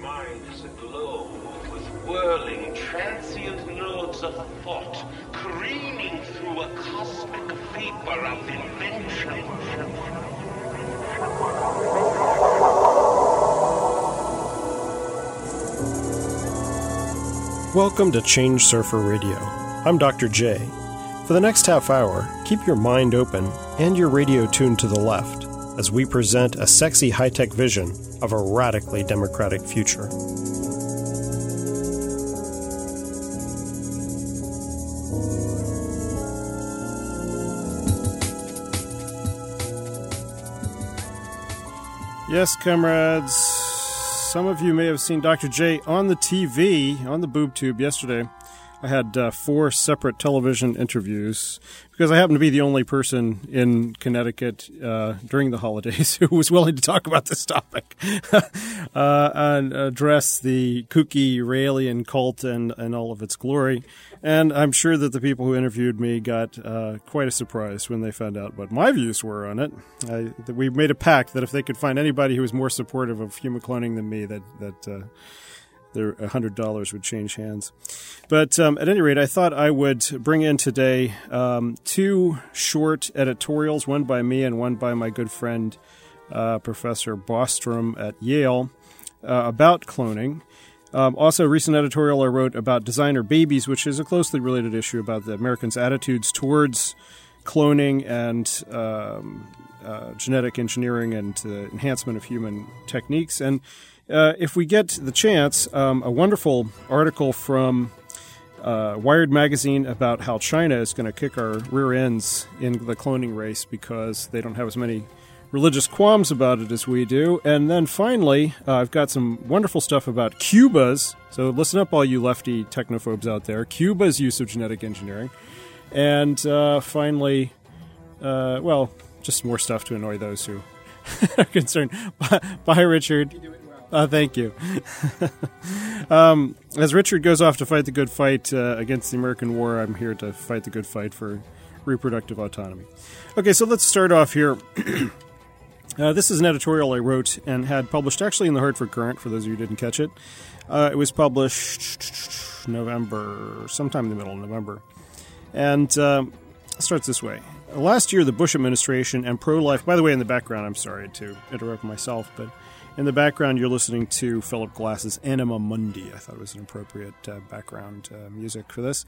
mind is aglow with whirling, transient nodes of thought, careening through a cosmic vapor of invention. Welcome to Change Surfer Radio. I'm Dr. J. For the next half hour, keep your mind open and your radio tuned to the left as we present a sexy high-tech vision of a radically democratic future. Yes, comrades, some of you may have seen Dr. J on the TV, on the boob tube yesterday. I had 4 separate television interviews because I happened to be the only person in Connecticut during the holidays who was willing to talk about this topic and address the kooky Raelian cult and all of its glory. And I'm sure that the people who interviewed me got quite a surprise when they found out what my views were on it. We made a pact that if they could find anybody who was more supportive of human cloning than me, that their $100 would change hands. But at any rate, I thought I would bring in today 2 short editorials, one by me and one by my good friend, Professor Bostrom at Yale, about cloning. Also, a recent editorial I wrote about designer babies, which is a closely related issue about the Americans' attitudes towards cloning and genetic engineering and enhancement of human techniques. And if we get the chance, a wonderful article from Wired magazine about how China is going to kick our rear ends in the cloning race because they don't have as many religious qualms about it as we do. And then finally, I've got some wonderful stuff about Cuba's, so listen up all you lefty technophobes out there, Cuba's use of genetic engineering. And finally, just more stuff to annoy those who are concerned. Bye, Richard. Thank you. As Richard goes off to fight the good fight against the American war, I'm here to fight the good fight for reproductive autonomy. Okay, so let's start off here. This is an editorial I wrote and had published actually in the Hartford Courant, for those of you who didn't catch it. It was published November, sometime in the middle of November. And it starts this way. Last year, the Bush administration and pro-life... By the way, in the background, I'm sorry to interrupt myself, but... in the background, you're listening to Philip Glass's Anima Mundi. I thought it was an appropriate background music for this.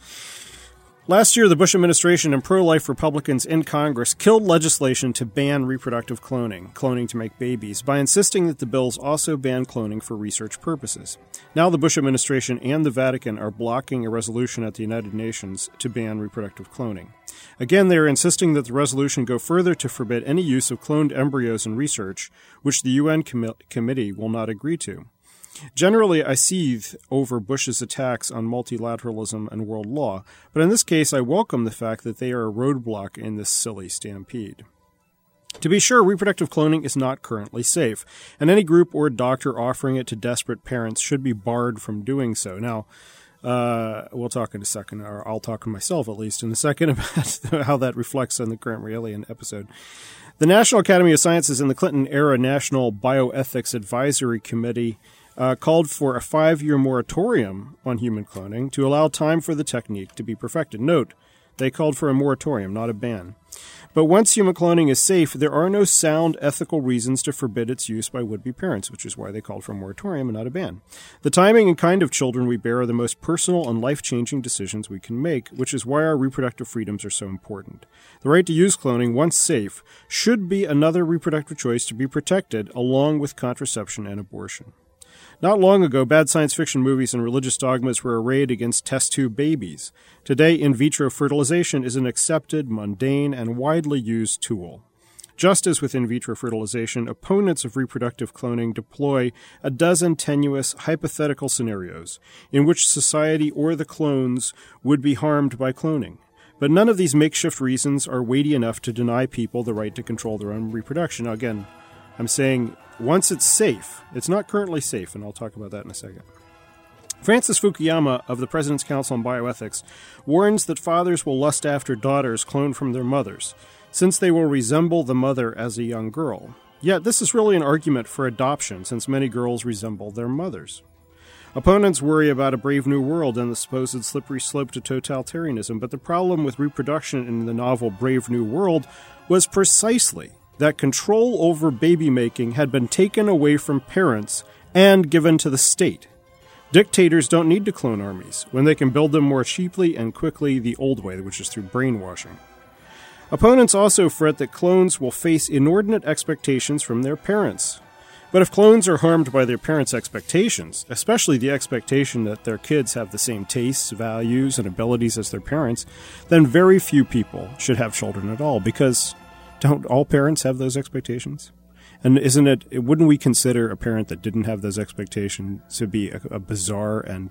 Last year, the Bush administration and pro-life Republicans in Congress killed legislation to ban reproductive cloning to make babies, by insisting that the bills also ban cloning for research purposes. Now the Bush administration and the Vatican are blocking a resolution at the United Nations to ban reproductive cloning. Again, they are insisting that the resolution go further to forbid any use of cloned embryos in research, which the UN committee will not agree to. Generally, I seethe over Bush's attacks on multilateralism and world law, but in this case I welcome the fact that they are a roadblock in this silly stampede. To be sure, reproductive cloning is not currently safe, and any group or doctor offering it to desperate parents should be barred from doing so. Now, we'll talk in a second, or I'll talk to myself at least in a second about how that reflects on the current Raelian episode. The National Academy of Sciences and the Clinton-era National Bioethics Advisory Committee called for a 5-year moratorium on human cloning to allow time for the technique to be perfected. Note, they called for a moratorium, not a ban. But once human cloning is safe, there are no sound ethical reasons to forbid its use by would-be parents, which is why they called for a moratorium and not a ban. The timing and kind of children we bear are the most personal and life-changing decisions we can make, which is why our reproductive freedoms are so important. The right to use cloning, once safe, should be another reproductive choice to be protected, along with contraception and abortion. Not long ago, bad science fiction movies and religious dogmas were arrayed against test tube babies. Today, in vitro fertilization is an accepted, mundane, and widely used tool. Just as with in vitro fertilization, opponents of reproductive cloning deploy a dozen tenuous, hypothetical scenarios in which society or the clones would be harmed by cloning. But none of these makeshift reasons are weighty enough to deny people the right to control their own reproduction. Now, again, I'm saying once it's safe, it's not currently safe, and I'll talk about that in a second. Francis Fukuyama of the President's Council on Bioethics warns that fathers will lust after daughters cloned from their mothers, since they will resemble the mother as a young girl. Yet this is really an argument for adoption, since many girls resemble their mothers. Opponents worry about a brave new world and the supposed slippery slope to totalitarianism, but the problem with reproduction in the novel Brave New World was precisely that control over baby-making had been taken away from parents and given to the state. Dictators don't need to clone armies when they can build them more cheaply and quickly the old way, which is through brainwashing. Opponents also fret that clones will face inordinate expectations from their parents. But if clones are harmed by their parents' expectations, especially the expectation that their kids have the same tastes, values, and abilities as their parents, then very few people should have children at all, because don't all parents have those expectations? And wouldn't we consider a parent that didn't have those expectations to be a bizarre and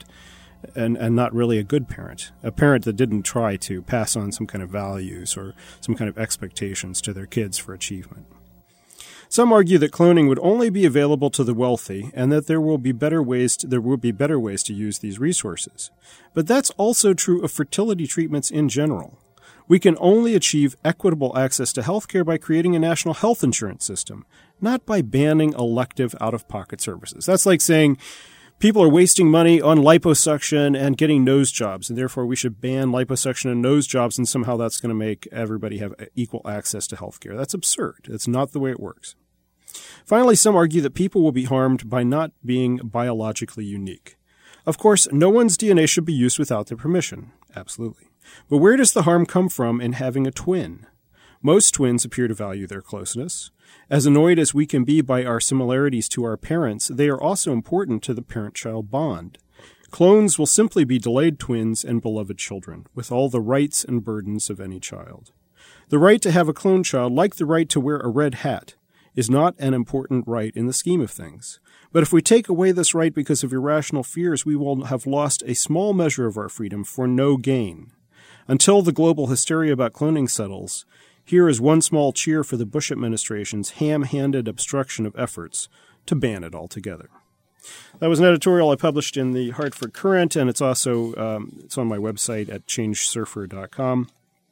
not really a good parent? A parent that didn't try to pass on some kind of values or some kind of expectations to their kids for achievement. Some argue that cloning would only be available to the wealthy and that there will be better ways to use these resources. But that's also true of fertility treatments in general. We can only achieve equitable access to healthcare by creating a national health insurance system, not by banning elective out-of-pocket services. That's like saying people are wasting money on liposuction and getting nose jobs, and therefore we should ban liposuction and nose jobs, and somehow that's going to make everybody have equal access to healthcare. That's absurd. That's not the way it works. Finally, some argue that people will be harmed by not being biologically unique. Of course, no one's DNA should be used without their permission. Absolutely. But where does the harm come from in having a twin? Most twins appear to value their closeness. As annoyed as we can be by our similarities to our parents, they are also important to the parent-child bond. Clones will simply be delayed twins and beloved children, with all the rights and burdens of any child. The right to have a clone child, like the right to wear a red hat, is not an important right in the scheme of things. But if we take away this right because of irrational fears, we will have lost a small measure of our freedom for no gain. Until the global hysteria about cloning settles, here is one small cheer for the Bush administration's ham-handed obstruction of efforts to ban it altogether. That was an editorial I published in the Hartford Courant, and it's also it's on my website at changesurfer.com.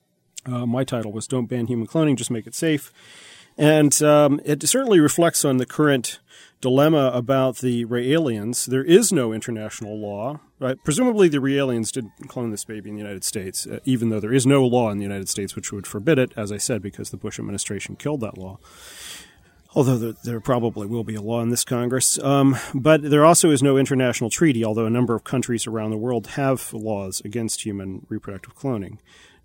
My title was Don't Ban Human Cloning, Just Make It Safe. And it certainly reflects on the current dilemma about the Raelians. There is no international law, right? Presumably the Raelians didn't clone this baby in the United States, even though there is no law in the United States which would forbid it, as I said, because the Bush administration killed that law. Although there probably will be a law in this Congress. But there also is no international treaty, although a number of countries around the world have laws against human reproductive cloning.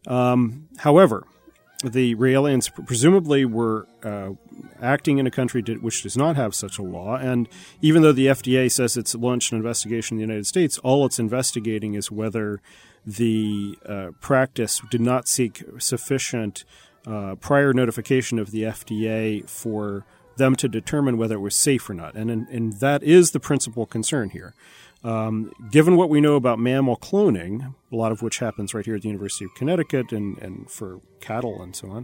However, the Raelians presumably were acting in a country which does not have such a law, and even though the FDA says it's launched an investigation in the United States, all it's investigating is whether the practice did not seek sufficient prior notification of the FDA for them to determine whether it was safe or not. And that is the principal concern here. Given what we know about mammal cloning, a lot of which happens right here at the University of Connecticut and for cattle and so on,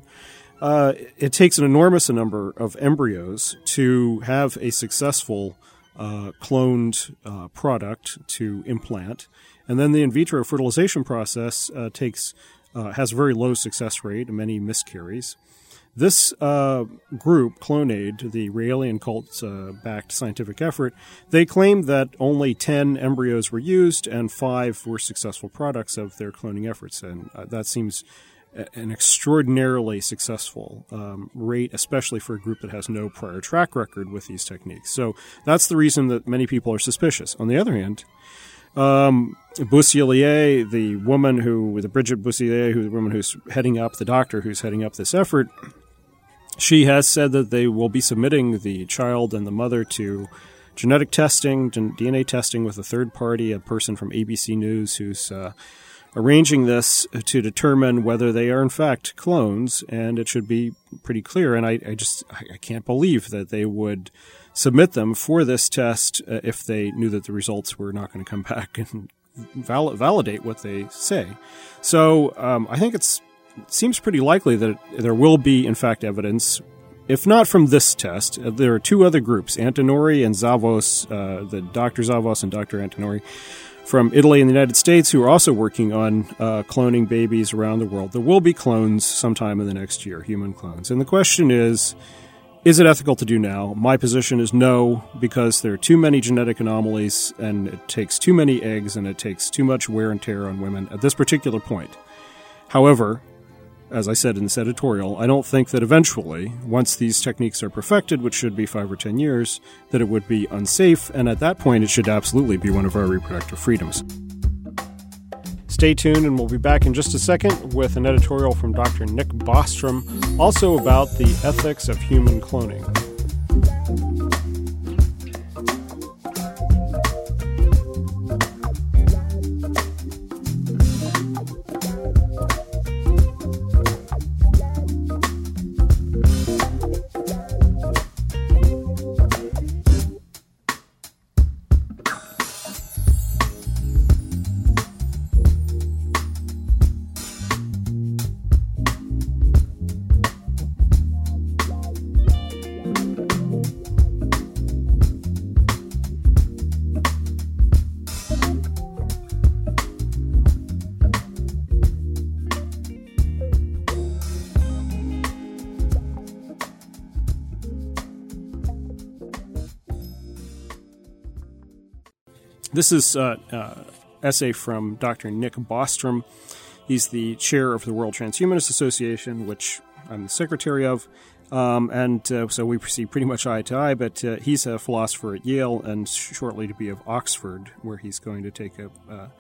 it takes an enormous number of embryos to have a successful cloned product to implant. And then the in vitro fertilization process has a very low success rate and many miscarries. This group, Clonaid, the Raelian cult-backed scientific effort, they claimed that only 10 embryos were used and 5 were successful products of their cloning efforts. And that seems an extraordinarily successful rate, especially for a group that has no prior track record with these techniques. So that's the reason that many people are suspicious. On the other hand, Bousselier, the Bridget Bousselier, the woman who's heading up, the doctor who's heading up this effort, she has said that they will be submitting the child and the mother to genetic testing, DNA testing with a third party, a person from ABC News who's arranging this to determine whether they are in fact clones, and it should be pretty clear. And I can't believe that they would submit them for this test if they knew that the results were not going to come back and validate what they say. So I think it seems pretty likely that there will be, in fact, evidence, if not from this test. There are two other groups, Antinori and Zavos, the Dr. Zavos and Dr. Antinori, from Italy and the United States, who are also working on cloning babies around the world. There will be clones sometime in the next year, human clones. And the question is, Is it ethical to do now? My position is no, because there are too many genetic anomalies, and it takes too many eggs, and it takes too much wear and tear on women at this particular point. However, as I said in this editorial, I don't think that eventually, once these techniques are perfected, which should be 5 or 10 years, that it would be unsafe, and at that point it should absolutely be one of our reproductive freedoms. Stay tuned, and we'll be back in just a second with an editorial from Dr. Nick Bostrom, also about the ethics of human cloning. This is an essay from Dr. Nick Bostrom. He's the chair of the World Transhumanist Association, which I'm the secretary of, so we see pretty much eye to eye, but he's a philosopher at Yale and shortly to be of Oxford, where he's going to take a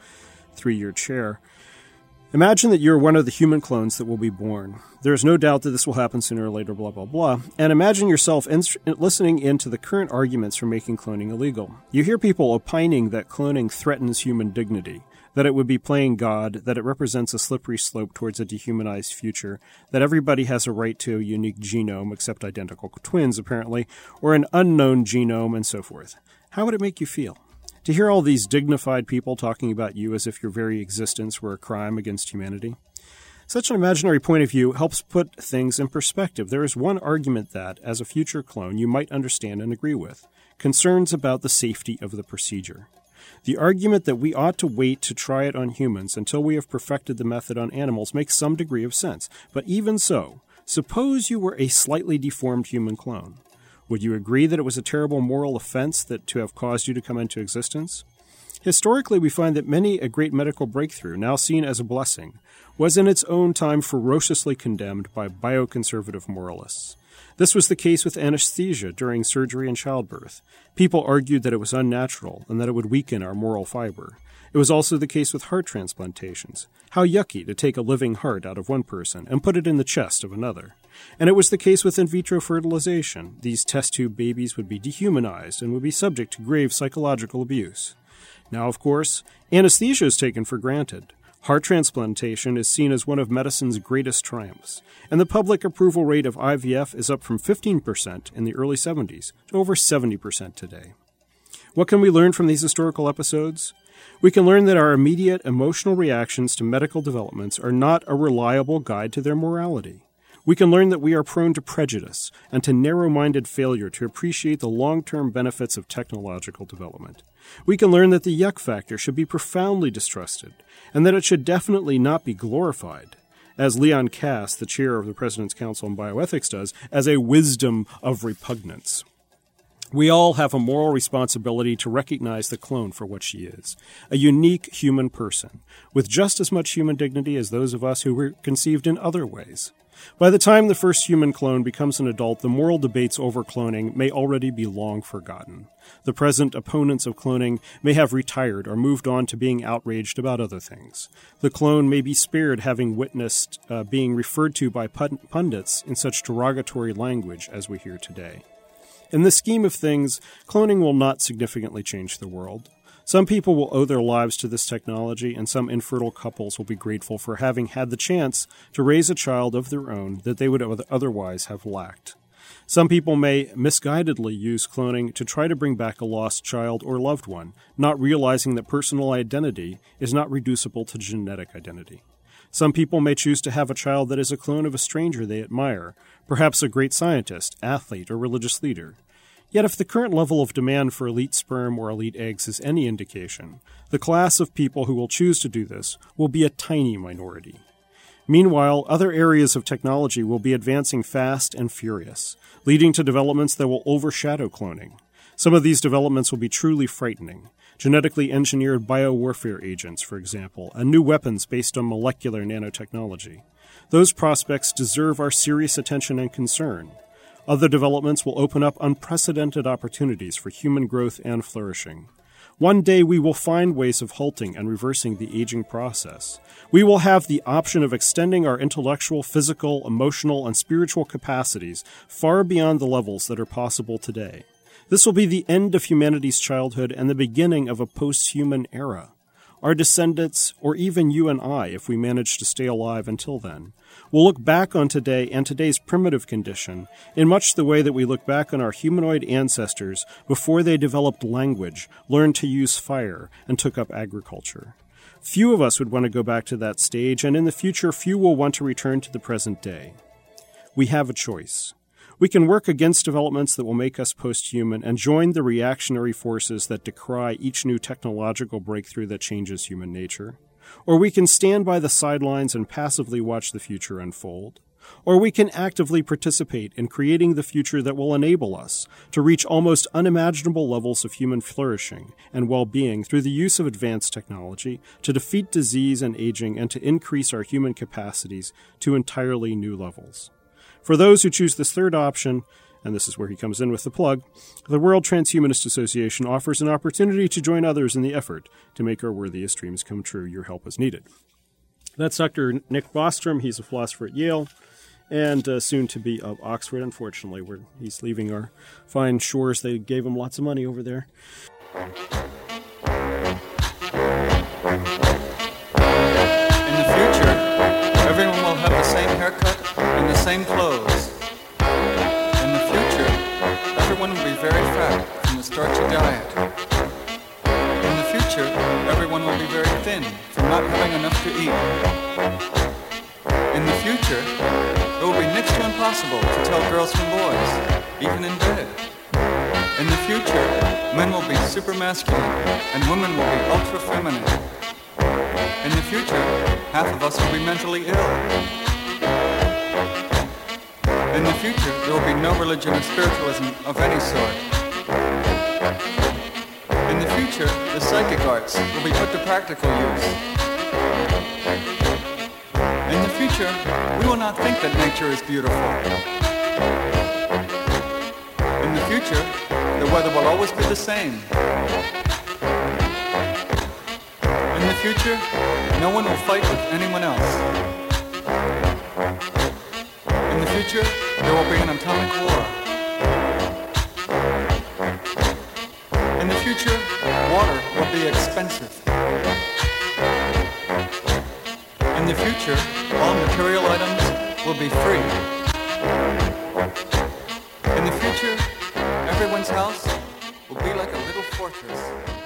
3-year chair. Imagine that you're one of the human clones that will be born. There's no doubt that this will happen sooner or later, blah, blah, blah. And imagine yourself listening into the current arguments for making cloning illegal. You hear people opining that cloning threatens human dignity, that it would be playing God, that it represents a slippery slope towards a dehumanized future, that everybody has a right to a unique genome, except identical twins, apparently, or an unknown genome, and so forth. How would it make you feel? To hear all these dignified people talking about you as if your very existence were a crime against humanity? Such an imaginary point of view helps put things in perspective. There is one argument that, as a future clone, you might understand and agree with: concerns about the safety of the procedure. The argument that we ought to wait to try it on humans until we have perfected the method on animals makes some degree of sense. But even so, suppose you were a slightly deformed human clone. Would you agree that it was a terrible moral offense to have caused you to come into existence? Historically, we find that many a great medical breakthrough, now seen as a blessing, was in its own time ferociously condemned by bioconservative moralists. This was the case with anesthesia during surgery and childbirth. People argued that it was unnatural and that it would weaken our moral fiber. It was also the case with heart transplantations. How yucky to take a living heart out of one person and put it in the chest of another. And it was the case with in vitro fertilization. These test tube babies would be dehumanized and would be subject to grave psychological abuse. Now, of course, anesthesia is taken for granted. Heart transplantation is seen as one of medicine's greatest triumphs, and the public approval rate of IVF is up from 15% in the early 70s to over 70% today. What can we learn from these historical episodes? We can learn that our immediate emotional reactions to medical developments are not a reliable guide to their morality. We can learn that we are prone to prejudice and to narrow-minded failure to appreciate the long-term benefits of technological development. We can learn that the yuck factor should be profoundly distrusted, and that it should definitely not be glorified, as Leon Kass, the chair of the President's Council on Bioethics, does, as a wisdom of repugnance. We all have a moral responsibility to recognize the clone for what she is, a unique human person, with just as much human dignity as those of us who were conceived in other ways. By the time the first human clone becomes an adult, the moral debates over cloning may already be long forgotten. The present opponents of cloning may have retired or moved on to being outraged about other things. The clone may be spared having witnessed being referred to by pundits in such derogatory language as we hear today. In the scheme of things, cloning will not significantly change the world. Some people will owe their lives to this technology, and some infertile couples will be grateful for having had the chance to raise a child of their own that they would otherwise have lacked. Some people may misguidedly use cloning to try to bring back a lost child or loved one, not realizing that personal identity is not reducible to genetic identity. Some people may choose to have a child that is a clone of a stranger they admire, perhaps a great scientist, athlete, or religious leader. Yet if the current level of demand for elite sperm or elite eggs is any indication, the class of people who will choose to do this will be a tiny minority. Meanwhile, other areas of technology will be advancing fast and furious, leading to developments that will overshadow cloning. Some of these developments will be truly frightening. Genetically engineered biowarfare agents, for example, and new weapons based on molecular nanotechnology. Those prospects deserve our serious attention and concern. Other developments will open up unprecedented opportunities for human growth and flourishing. One day we will find ways of halting and reversing the aging process. We will have the option of extending our intellectual, physical, emotional, and spiritual capacities far beyond the levels that are possible today. This will be the end of humanity's childhood and the beginning of a post-human era. Our descendants, or even you and I, if we manage to stay alive until then, will look back on today and today's primitive condition in much the way that we look back on our humanoid ancestors before they developed language, learned to use fire, and took up agriculture. Few of us would want to go back to that stage, and in the future, few will want to return to the present day. We have a choice. We can work against developments that will make us post-human and join the reactionary forces that decry each new technological breakthrough that changes human nature. Or we can stand by the sidelines and passively watch the future unfold. Or we can actively participate in creating the future that will enable us to reach almost unimaginable levels of human flourishing and well-being through the use of advanced technology to defeat disease and aging and to increase our human capacities to entirely new levels. For those who choose this third option, and this is where he comes in with the plug, the World Transhumanist Association offers an opportunity to join others in the effort to make our worthiest dreams come true. Your help is needed. That's Dr. Nick Bostrom. He's a philosopher at Yale and soon to be of Oxford, unfortunately, where he's leaving our fine shores. They gave him lots of money over there. In the future, everyone will have the same haircut and the same clothes. In the future, everyone will be very fat from the starchy diet. In the future, everyone will be very thin from not having enough to eat. In the future, it will be next to impossible to tell girls from boys, even in bed. In the future, men will be super masculine and women will be ultra feminine. In the future, half of us will be mentally ill. In the future, there will be no religion or spiritualism of any sort. In the future, the psychic arts will be put to practical use. In the future, we will not think that nature is beautiful. In the future, the weather will always be the same. In the future, no one will fight with anyone else. In the future, there will be an atomic war. In the future, water will be expensive. In the future, all material items will be free. In the future, everyone's house will be like a little fortress.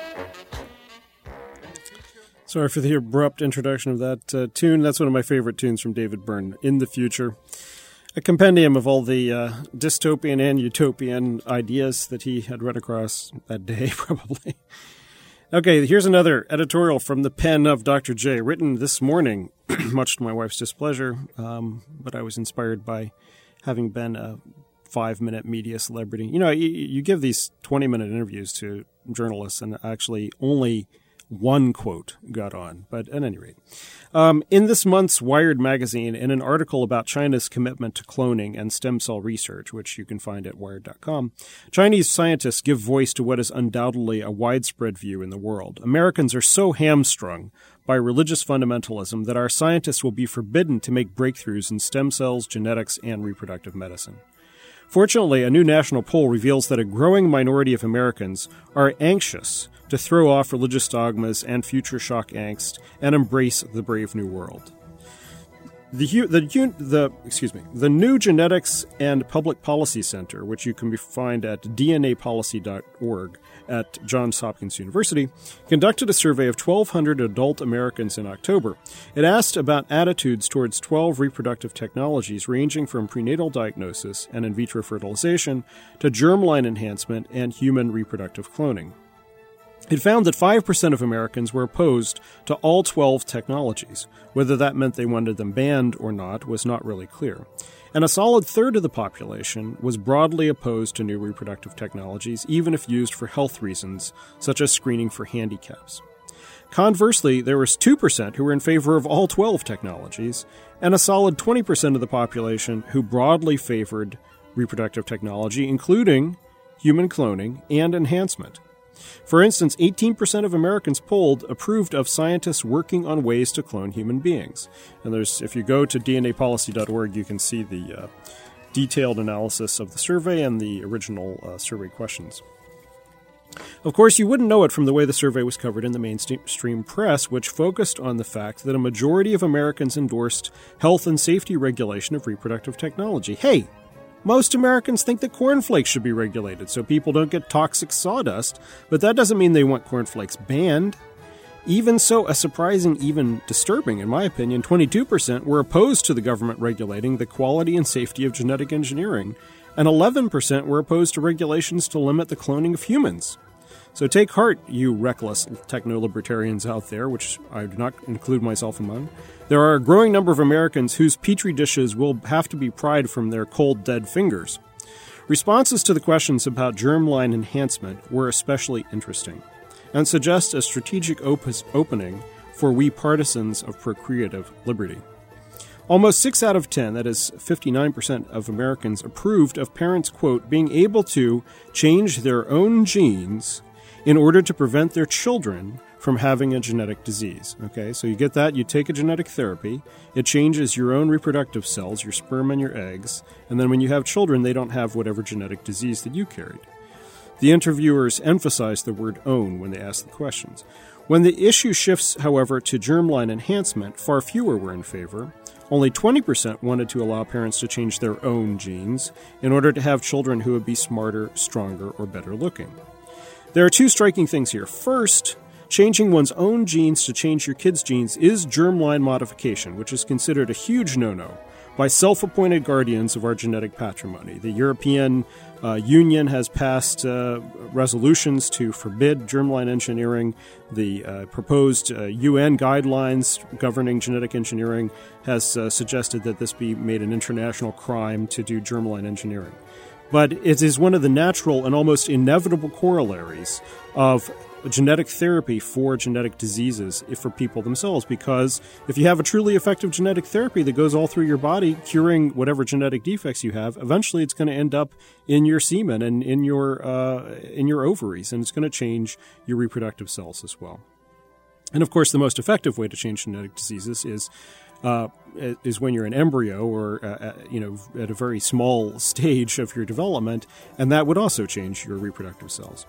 Sorry for the abrupt introduction of that tune. That's one of my favorite tunes from David Byrne, In the Future. A compendium of all the dystopian and utopian ideas that he had run across that day, probably. Okay, here's another editorial from the pen of Dr. J, written this morning, much to my wife's displeasure, but I was inspired by having been a 5-minute media celebrity. You know, you give these 20-minute interviews to journalists, and actually only one quote got on, but at any rate. In this month's Wired magazine, in an article about China's commitment to cloning and stem cell research, which you can find at wired.com, Chinese scientists give voice to what is undoubtedly a widespread view in the world. Americans are so hamstrung by religious fundamentalism that our scientists will be forbidden to make breakthroughs in stem cells, genetics, and reproductive medicine. Fortunately, a new national poll reveals that a growing minority of Americans are anxious to throw off religious dogmas and future shock angst and embrace the brave new world. The New Genetics and Public Policy Center, which you can find at dnapolicy.org at Johns Hopkins University, conducted a survey of 1,200 adult Americans in October. It asked about attitudes towards 12 reproductive technologies ranging from prenatal diagnosis and in vitro fertilization to germline enhancement and human reproductive cloning. It found that 5% of Americans were opposed to all 12 technologies. Whether that meant they wanted them banned or not was not really clear. And a solid third of the population was broadly opposed to new reproductive technologies, even if used for health reasons, such as screening for handicaps. Conversely, there was 2% who were in favor of all 12 technologies, and a solid 20% of the population who broadly favored reproductive technology, including human cloning and enhancement. For instance, 18% of Americans polled approved of scientists working on ways to clone human beings. And if you go to dnapolicy.org, you can see the detailed analysis of the survey and the original survey questions. Of course, you wouldn't know it from the way the survey was covered in the mainstream press, which focused on the fact that a majority of Americans endorsed health and safety regulation of reproductive technology. Hey! Most Americans think that cornflakes should be regulated so people don't get toxic sawdust, but that doesn't mean they want cornflakes banned. Even so, a surprising, even disturbing, in my opinion, 22% were opposed to the government regulating the quality and safety of genetic engineering, and 11% were opposed to regulations to limit the cloning of humans. So take heart, you reckless techno-libertarians out there, which I do not include myself among. There are a growing number of Americans whose petri dishes will have to be pried from their cold, dead fingers. Responses to the questions about germline enhancement were especially interesting, and suggest a strategic opening for we partisans of procreative liberty. Almost 6 out of 10, that is 59% of Americans, approved of parents, quote, being able to change their own genes in order to prevent their children from having a genetic disease. Okay, so you get that, you take a genetic therapy, it changes your own reproductive cells, your sperm and your eggs, and then when you have children, they don't have whatever genetic disease that you carried. The interviewers emphasized the word own when they asked the questions. When the issue shifts, however, to germline enhancement, far fewer were in favor. Only 20% wanted to allow parents to change their own genes in order to have children who would be smarter, stronger, or better looking. There are two striking things here. First, changing one's own genes to change your kids' genes is germline modification, which is considered a huge no-no by self-appointed guardians of our genetic patrimony. The European Union has passed resolutions to forbid germline engineering. The proposed UN guidelines governing genetic engineering has suggested that this be made an international crime to do germline engineering. But it is one of the natural and almost inevitable corollaries of genetic therapy for genetic diseases for people themselves, because if you have a truly effective genetic therapy that goes all through your body, curing whatever genetic defects you have, eventually it's going to end up in your semen and in your ovaries, and it's going to change your reproductive cells as well. And of course, the most effective way to change genetic diseases is when you're an embryo or at a very small stage of your development, and that would also change your reproductive cells.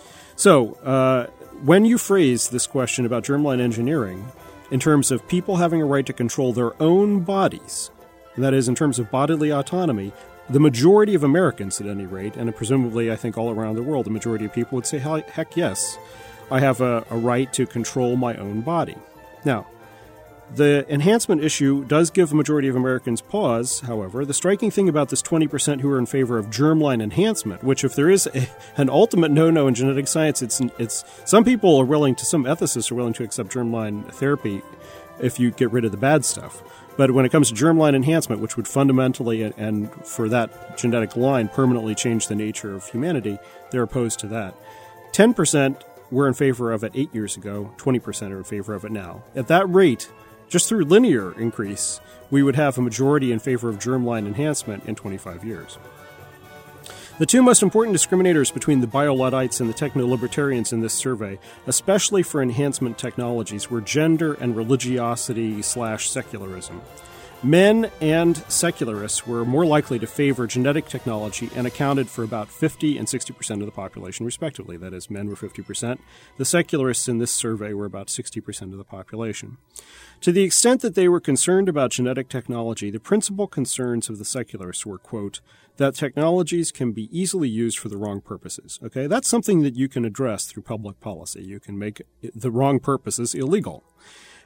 So, when you phrase this question about germline engineering in terms of people having a right to control their own bodies, and that is in terms of bodily autonomy, the majority of Americans, at any rate, and presumably I think all around the world, the majority of people would say, heck yes, I have a right to control my own body. Now, the enhancement issue does give a majority of Americans pause, however. The striking thing about this 20% who are in favor of germline enhancement, which if there is an ultimate no-no in genetic science, it's some people are willing to, some ethicists are willing to accept germline therapy if you get rid of the bad stuff. But when it comes to germline enhancement, which would fundamentally and for that genetic line permanently change the nature of humanity, they're opposed to that. 10% were in favor of it 8 years ago, 20% are in favor of it now. At that rate, just through linear increase, we would have a majority in favor of germline enhancement in 25 years. The two most important discriminators between the bio-Luddites and the techno-libertarians in this survey, especially for enhancement technologies, were gender and religiosity/secularism. Men and secularists were more likely to favor genetic technology and accounted for about 50 and 60% of the population, respectively. That is, men were 50%. The secularists in this survey were about 60% of the population. To the extent that they were concerned about genetic technology, the principal concerns of the secularists were, quote, that technologies can be easily used for the wrong purposes. Okay, that's something that you can address through public policy. You can make the wrong purposes illegal.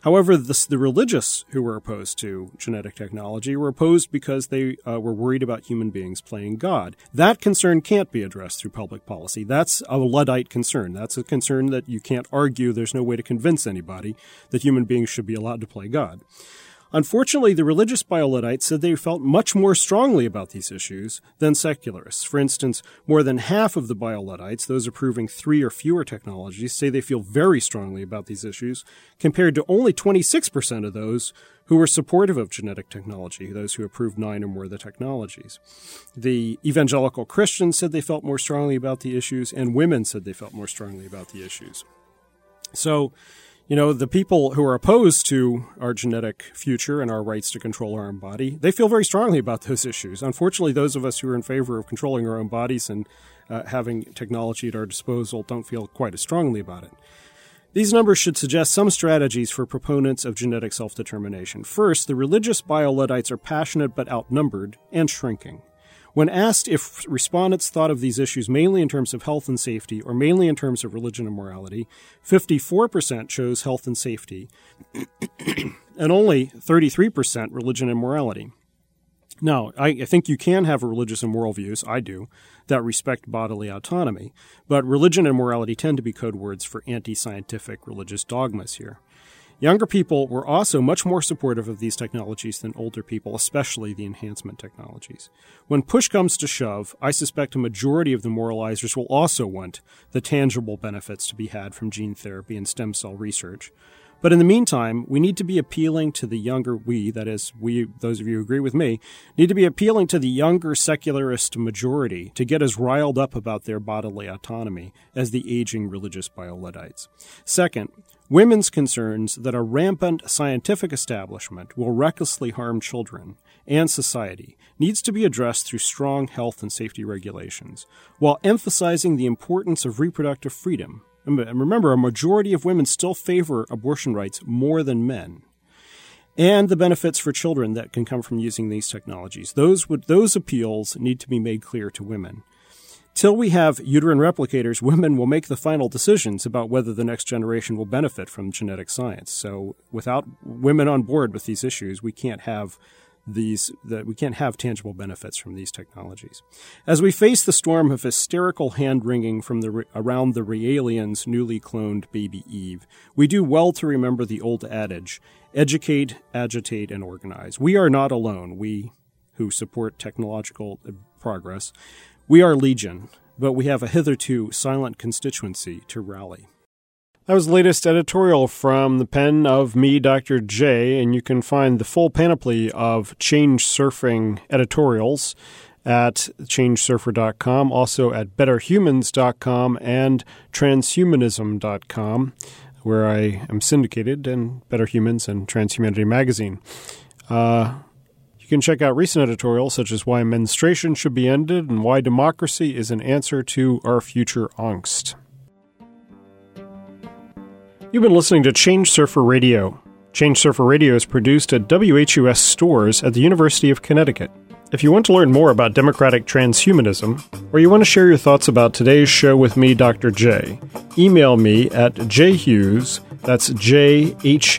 However, the religious who were opposed to genetic technology were opposed because they were worried about human beings playing God. That concern can't be addressed through public policy. That's a Luddite concern. That's a concern that you can't argue. There's no way to convince anybody that human beings should be allowed to play God. Unfortunately, the religious bio-Luddites said they felt much more strongly about these issues than secularists. For instance, more than half of the bio-Luddites, those approving 3 or fewer technologies, say they feel very strongly about these issues, compared to only 26% of those who were supportive of genetic technology, those who approved 9 or more of the technologies. The evangelical Christians said they felt more strongly about the issues, and women said they felt more strongly about the issues. So, the people who are opposed to our genetic future and our rights to control our own body, they feel very strongly about those issues. Unfortunately, those of us who are in favor of controlling our own bodies and having technology at our disposal don't feel quite as strongly about it. These numbers should suggest some strategies for proponents of genetic self-determination. First, the religious bio-Luddites are passionate but outnumbered and shrinking. When asked if respondents thought of these issues mainly in terms of health and safety or mainly in terms of religion and morality, 54% chose health and safety, and only 33% religion and morality. Now, I think you can have religious and moral views, I do, that respect bodily autonomy, but religion and morality tend to be code words for anti-scientific religious dogmas here. Younger people were also much more supportive of these technologies than older people, especially the enhancement technologies. When push comes to shove, I suspect a majority of the moralizers will also want the tangible benefits to be had from gene therapy and stem cell research. But in the meantime, we need to be appealing to the younger, those of you who agree with me, need to be appealing to the younger secularist majority to get as riled up about their bodily autonomy as the aging religious bio-Luddites. Second, women's concerns that a rampant scientific establishment will recklessly harm children and society needs to be addressed through strong health and safety regulations, while emphasizing the importance of reproductive freedom. And remember, a majority of women still favor abortion rights more than men, and the benefits for children that can come from using these technologies. Those appeals need to be made clear to women. Till we have uterine replicators, women will make the final decisions about whether the next generation will benefit from genetic science. So without women on board with these issues, we can't have tangible benefits from these technologies. As we face the storm of hysterical hand-wringing from around the Realians' newly cloned baby Eve, we do well to remember the old adage, educate, agitate, and organize. We are not alone, we who support technological progress. We are legion, but we have a hitherto silent constituency to rally. That was the latest editorial from the pen of me, Dr. J, and you can find the full panoply of Change Surfing editorials at changesurfer.com, also at betterhumans.com and transhumanism.com, where I am syndicated in Better Humans and Transhumanity Magazine. You can check out recent editorials such as Why Menstruation Should Be Ended and Why Democracy is an Answer to Our Future Angst. You've been listening to Change Surfer Radio. Change Surfer Radio is produced at WHUS stores at the University of Connecticut. If you want to learn more about democratic transhumanism, or you want to share your thoughts about today's show with me, Dr. J, email me at jhughes, that's JHUGHES,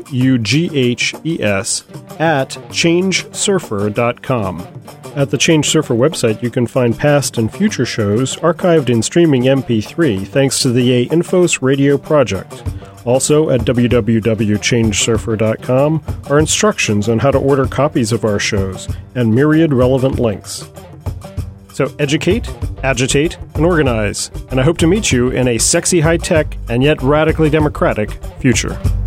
at changesurfer.com. At the Change Surfer website, you can find past and future shows archived in streaming MP3 thanks to the Infos Radio project. Also, at www.changesurfer.com are instructions on how to order copies of our shows and myriad relevant links. So educate, agitate, and organize. And I hope to meet you in a sexy high-tech and yet radically democratic future.